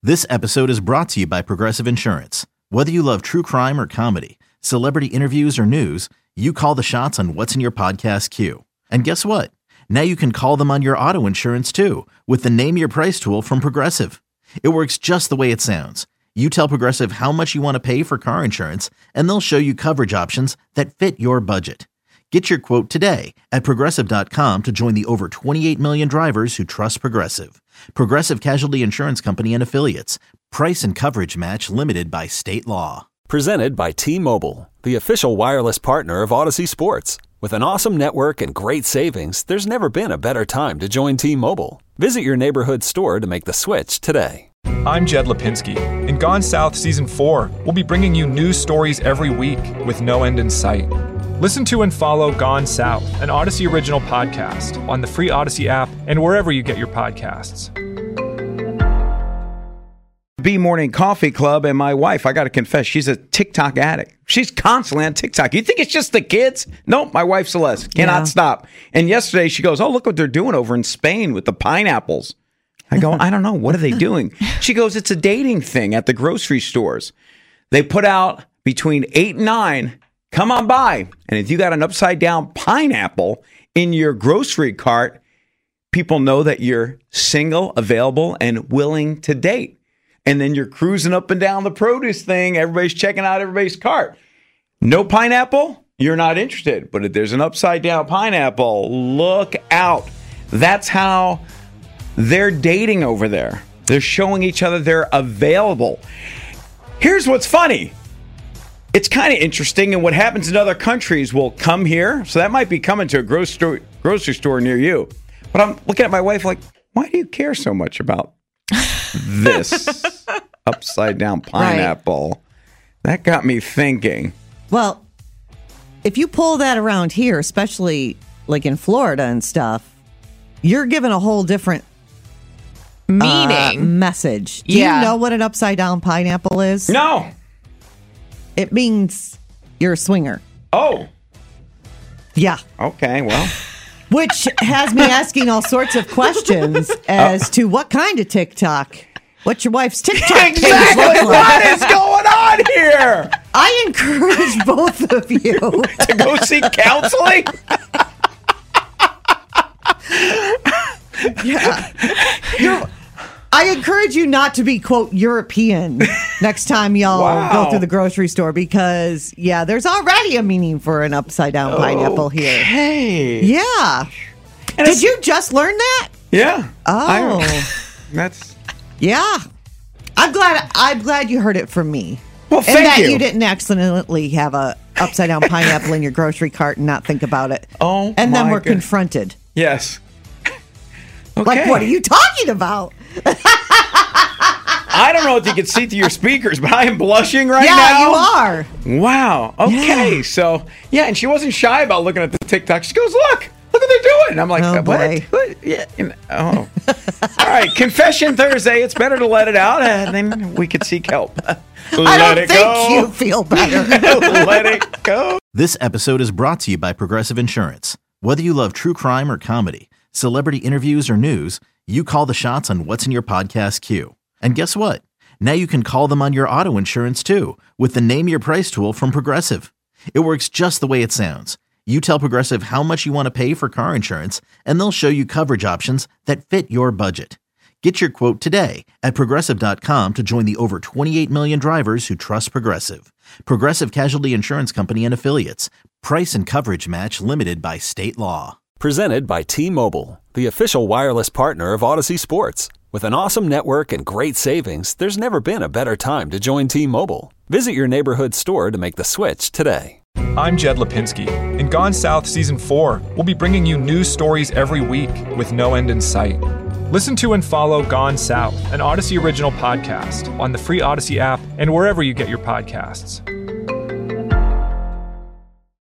This episode is brought to you by Progressive Insurance. Whether you love true crime or comedy, celebrity interviews or news, you call the shots on what's in your podcast queue. And guess what? Now you can call them on your auto insurance too with the Name Your Price tool from Progressive. It works just the way it sounds. You tell Progressive how much you want to pay for car insurance, and they'll show you coverage options that fit your budget. Get your quote today at Progressive.com to join the over 28 million drivers who trust Progressive. Progressive Casualty Insurance Company and Affiliates. Price and coverage match limited by state law. Presented by T-Mobile, the official wireless partner of Odyssey Sports. With an awesome network and great savings, there's never been a better time to join T-Mobile. Visit your neighborhood store to make the switch today. I'm Jed Lipinski. In Gone South Season 4, we'll be bringing you news stories every week with no end in sight. Listen to and follow Gone South, an Odyssey original podcast, on the free Odyssey app and wherever you get your podcasts. B Morning Coffee Club, and my wife, I got to confess, she's a TikTok addict. She's constantly on TikTok. You think it's just the kids? Nope, my wife Celeste cannot stop. And yesterday she goes, oh, look what they're doing over in Spain with the pineapples. I go, I don't know. What are they doing? She goes, it's a dating thing at the grocery stores. They put out between 8 and 9, come on by. And if you got an upside down pineapple in your grocery cart, people know that you're single, available, and willing to date. And then you're cruising up and down the produce thing. Everybody's checking out everybody's cart. No pineapple? You're not interested. But if there's an upside down pineapple, look out. That's how they're dating over there. They're showing each other they're available. Here's what's funny. It's kind of interesting, and what happens in other countries will come here. So that might be coming to a grocery store near you. But I'm looking at my wife like, why do you care so much about this upside down pineapple? Right. That got me thinking. Well, if you pull that around here, especially like in Florida and stuff, you're given a whole different meaning message. Do you know what an upside down pineapple is? No. It means you're a swinger. Oh. Yeah. Okay, well. Which has me asking all sorts of questions as to what kind of TikTok. What's your wife's TikTok page exactly look like? What is going on here? I encourage both of you to go seek counseling. Yeah. I encourage you not to be, quote, European next time y'all go through the grocery store because, there's already a meaning for an upside-down pineapple here. Hey. Yeah. And did you just learn that? Yeah. Oh. Yeah. I'm glad you heard it from me. Well, thank you. And that you didn't accidentally have a upside-down pineapple in your grocery cart and not think about it. Oh, and then we're confronted. Yes. Okay. Like, what are you talking about? I don't know if you can see through your speakers, but I am blushing right now. Yeah, you are. Wow. Okay. Yeah. So, and she wasn't shy about looking at the TikTok. She goes, look what they're doing. And I'm like, what? Yeah. Oh. All right. Confession Thursday. It's better to let it out, and then we could seek help. I don't think you feel better. Let it go. This episode is brought to you by Progressive Insurance. Whether you love true crime or comedy, celebrity interviews or news, you call the shots on what's in your podcast queue. And guess what? Now you can call them on your auto insurance too with the Name Your Price tool from Progressive. It works just the way it sounds. You tell Progressive how much you want to pay for car insurance, and they'll show you coverage options that fit your budget. Get your quote today at Progressive.com to join the over 28 million drivers who trust Progressive. Progressive Casualty Insurance Company and Affiliates. Price and coverage match limited by state law. Presented by T-Mobile, the official wireless partner of Odyssey Sports. With an awesome network and great savings, there's never been a better time to join T-Mobile. Visit your neighborhood store to make the switch today. I'm Jed Lipinski. In Gone South Season 4, we'll be bringing you news stories every week with no end in sight. Listen to and follow Gone South, an Odyssey original podcast, on the free Odyssey app and wherever you get your podcasts.